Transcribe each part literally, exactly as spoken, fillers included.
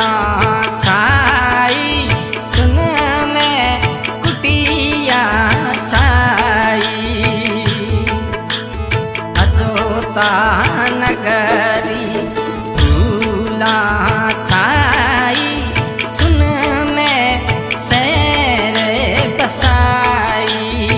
झूला छाई सुन में कुटिया छाई अजोता नगरी झूला छाई सुन में शहर बसाई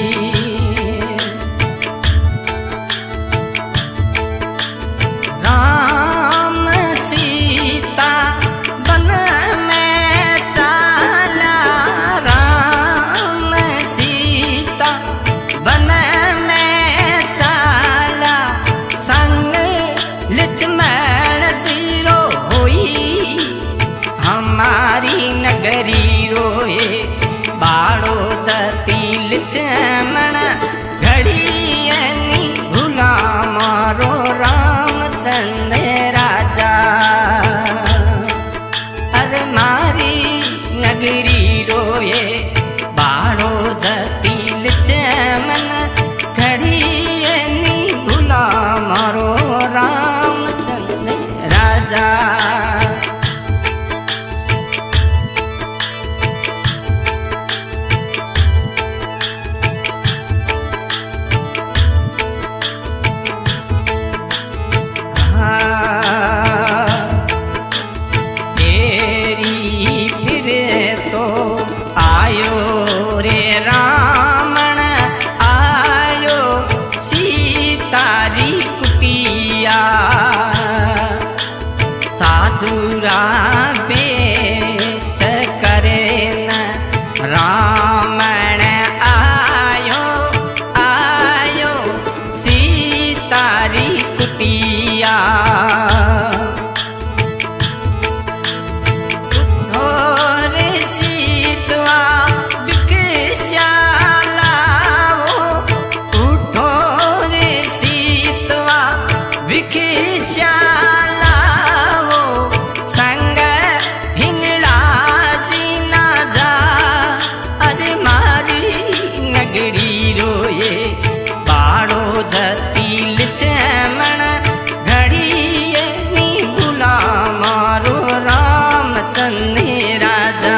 राम सीता वन में चाला राम सीता वन में चाला संग लक्ष्मण जीरो होई हमारी नगरी रोए बाड़ो जती लक्ष्मण घड़ियनी भूला मारो रामचंद्र राजा अरे मारी नगरी रोए बाड़ो जती लक्ष्मण घड़ियनी भूला मारो रामचंद्र राजा तेरी फिर तो आयो रे रामण आयो सीतारी कुटिया साधुरा बेश करे न रामण आयो आयो सीतारी कुटिया उठो रे सीतवा भिक्षालाओ उठो रे सीतवा भिक्षालाओ संग हिंगड़ा जी ना जा अरे मारी नगरी रोए बाड़ो जती लक्ष्मण घड़िए नी भूला मारो रामचंद्र राजा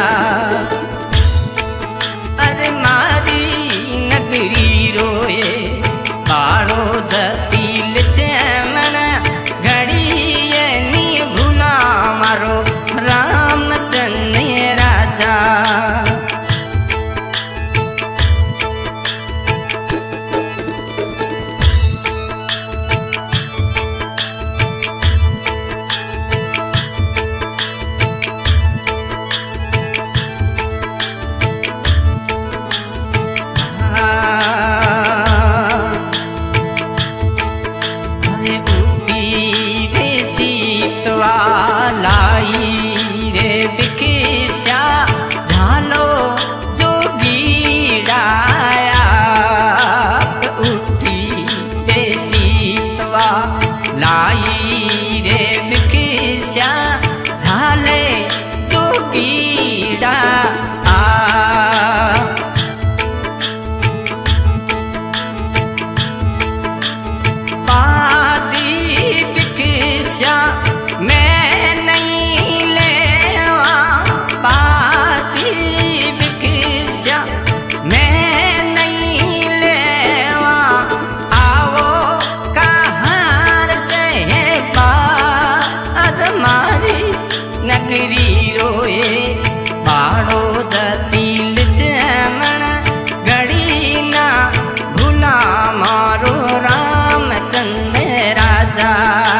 अरे मारी नगरी रोए बाड़ो जती लक्ष्मण घड़िए नी भूला मारो रामचंद्र राजा अरे उठी रे सीतवा लाई रे भिक्षा झालो जो गीड़ाया उठी रे सीतवा लाई रे भिक्षा झाले जो गीड़ा आ पादी भिक्षा मैं नहीं लेवा पादी भिक्षा मैं नहीं लेवा आओ कहाँ से है बात मारी नगरी रोए बाड़ो जती लक्ष्मण घड़ी ना भूला मारो रामचंद्र राजा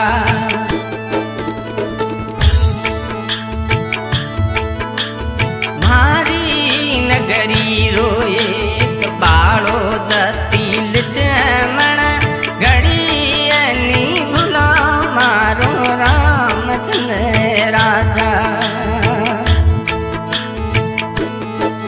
मारी नगरी रोए बाड़ो जती लक्ष्मण घड़ियनी भूला मारो रामचंद्र राजा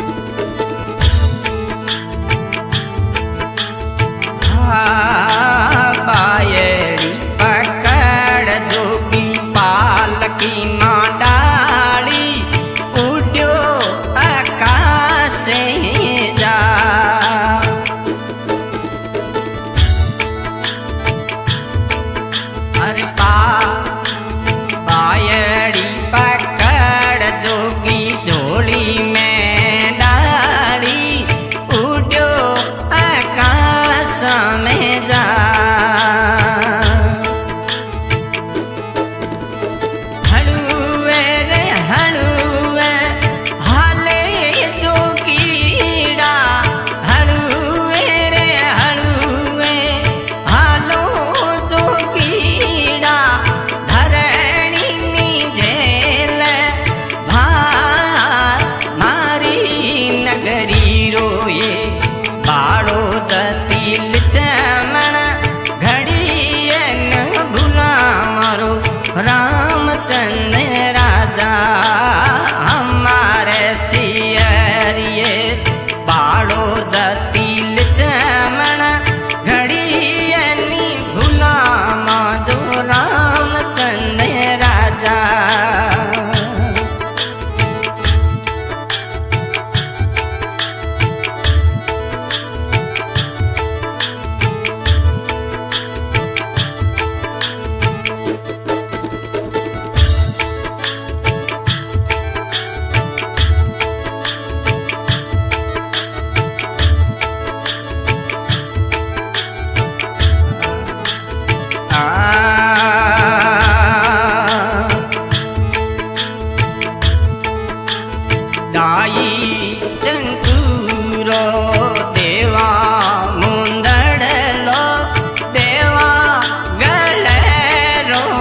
डाई चंटूरो देवा मुंदड़लो देवा गलेरो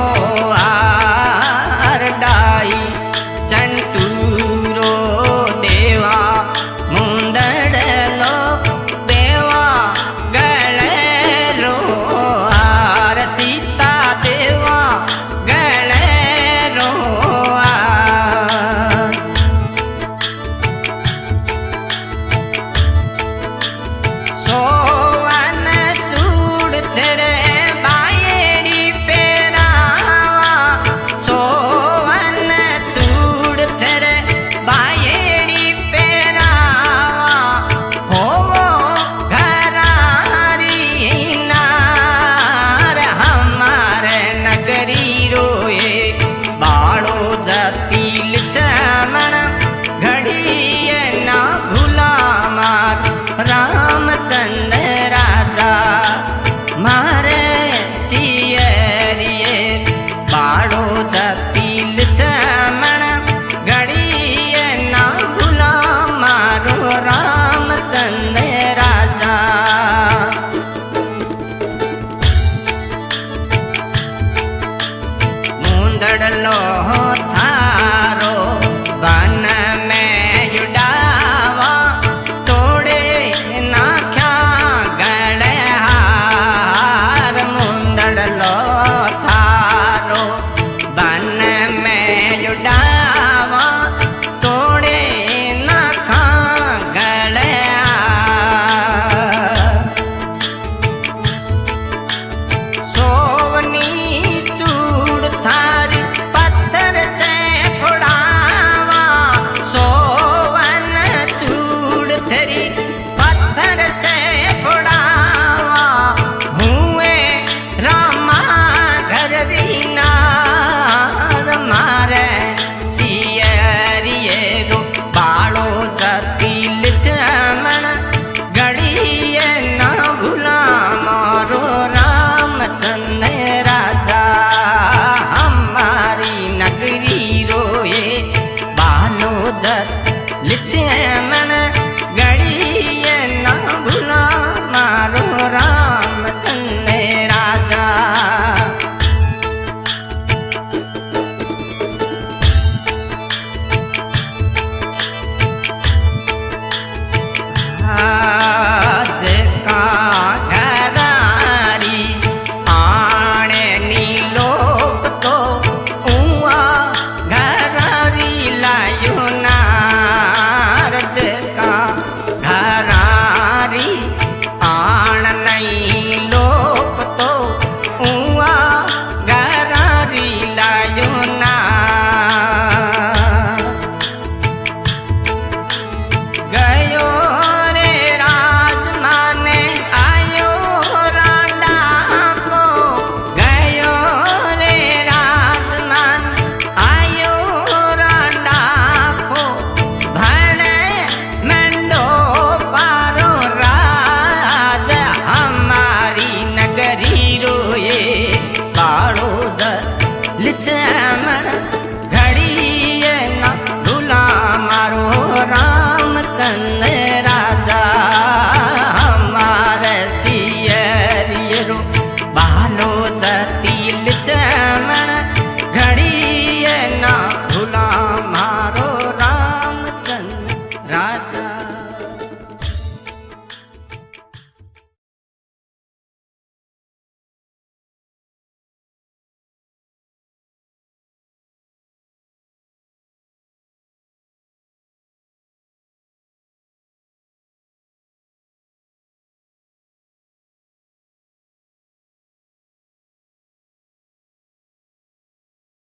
आर डाई चंटूरो देवा मुंदड़लो देवा गलेरो आर सीता देवा गलेरो आर सोवन चूड़ तेरे बायड़ी पेरावा सोवन चूड़ तेरे बायड़ी पेरावा होवो घरारी नार हमारे नगरी रोए बाड़ो जतील चमन घड़िए ना भूला मार रामचंद्र राजा मारे सियरिए बाड़ो जतील चमन घड़िए ना भूला मारो रामचंद्र राजा मुंदड़लो थारो वन में युडावा तोड़े नाख्या गले हार मुंदड़लो थारो वन में युडावा तोड़े नाखा गले हार सोवनी चूड़ थारी पत्थर से फोड़ावा सोवन चूड़ तेरी पत्थर से फोड़ावा हुए रामा घर दीना मारे सियरिए रो बाड़ो जतील चमन घड़िए ना भूला मारो रामचंद्र राजा हमारी नगरी रोए बालो जत लिचे मन